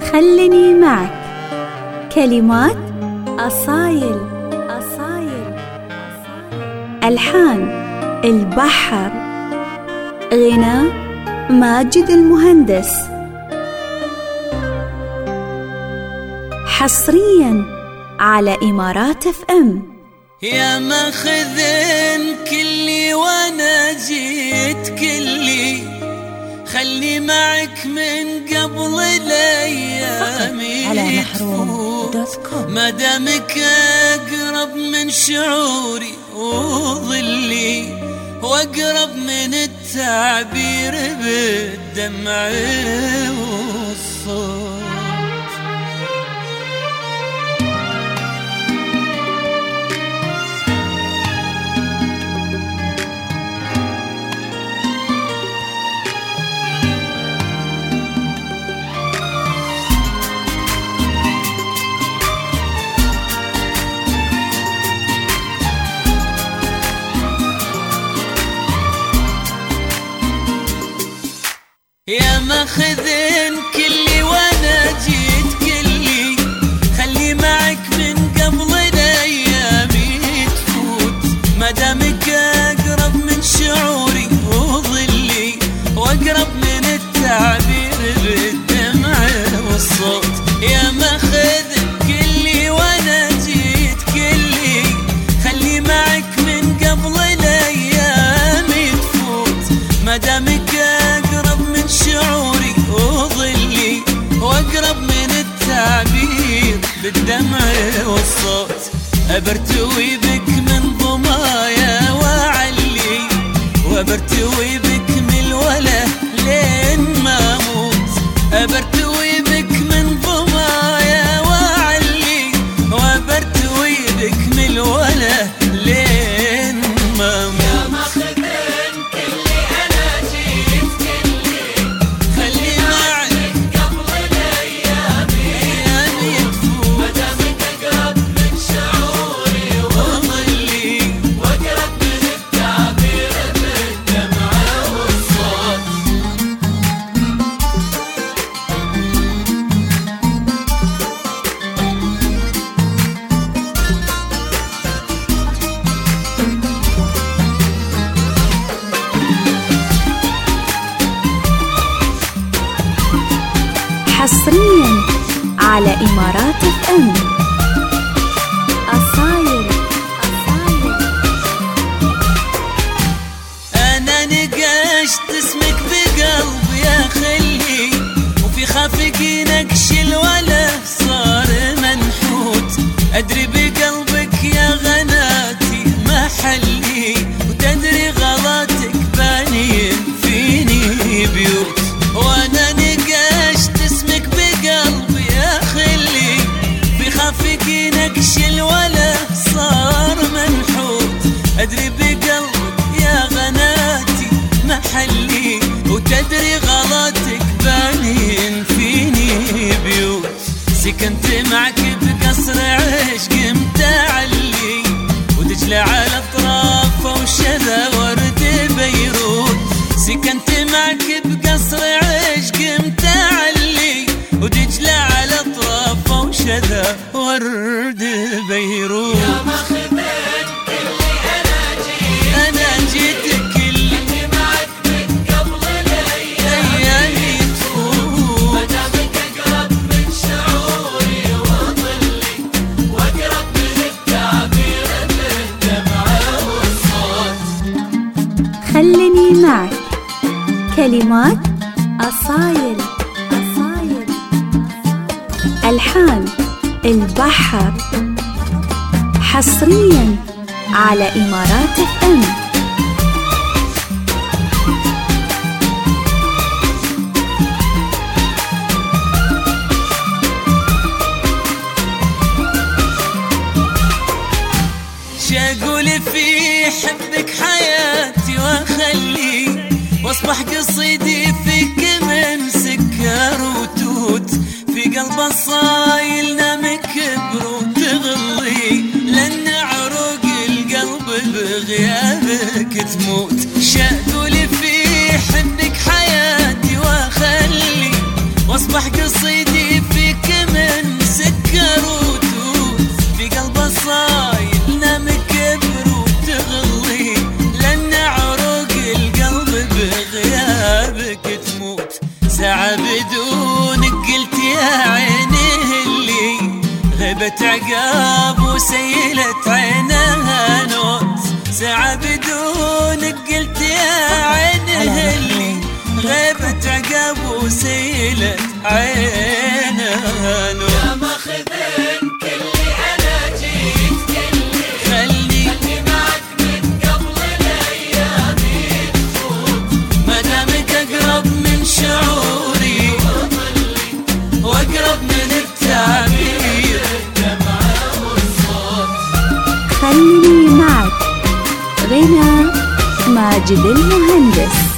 خلني معك. كلمات أصايل. ألحان البحر. غناء ماجد المهندس. حصريا على إمارات FM. يا ماخذن كلي وانا جيت كلي، خلي معك من قبل الايام تفوت، ما دامك اقرب من شعوري وظلي، واقرب من التعبير بالدمع والصوت. يا ماخذن كلي وانا جيت كلي، خلي معك من قبل الايام تفوت، ما دامك اقرب من شعوري وظلي، واقرب من التعبير بالدمع والصوت. يا ماخذن كلي وانا جيت كلي، خلي معك من قبل الايام تفوت، ما دامك شعوري وظلي، واقرب من التعبير بالدمع والصوت. ابرتوي بك من ضمايا واعلي، وابرتوي بك من الوله لين ما اموت. ابرتوي بك من ضمايا واعلي، وابرتوي بك من الوله لين ما اموت. حصريا على إمارات FM. أصايل. أنا نقشت اسمك بقلبي يا خلي، وفي خافقي نقش الوله صار منحوت. أدري بقلبك يا غناتي محلي، وتدري غلطك بانين فيني بيوت. وأنا نقشت اسمك بقلبي يا خلي، بخافقي نقش الوله صار منحوت. أدري بقلبك يا غناتي محلي، وتدري غلطك بانين فيني بيوت. سكنت معك بقصر عشق متعلي، ودجلة على اطرافه وشذا ورد بيروت. سكنت معك بقصر عشق متعلي، ودجلة على اطرافه وشذا ورد بيروت. يا ماخذن كلي انا جيت كلي، خلي معك من قبل الايام تفوت، ما دامك اقرب من شعوري وظلي، واقرب من التعبير بالدمع والصوت. خلني معك. كلمات أصايل. ألحان البحر. حصريا على إمارات FM. شاقول في حبك حياتي واخلي، واصبح قصيدي فيك من سكر وتوت. في قلب الصايل نامك كبر وتغلي، لأن عروق القلب بغيابك تموت. شاقول في حبك حياتي واخلي، واصبح قصيدي في تموت ساعة بدونك قلت يا عيني اللي غبت عقاب وسيلت عينها نوت ساعة بدونك قلت يا عيني اللي غبت عقاب وسيلت عينها نوت يا ماخذين كلي أنا جيت كلي خلني معك من قبل الأيام تفوت ما دامك أقرب من شعوري وأقرب من التعبير الدمعة والصوت خلني معك. غنى ماجد المهندس.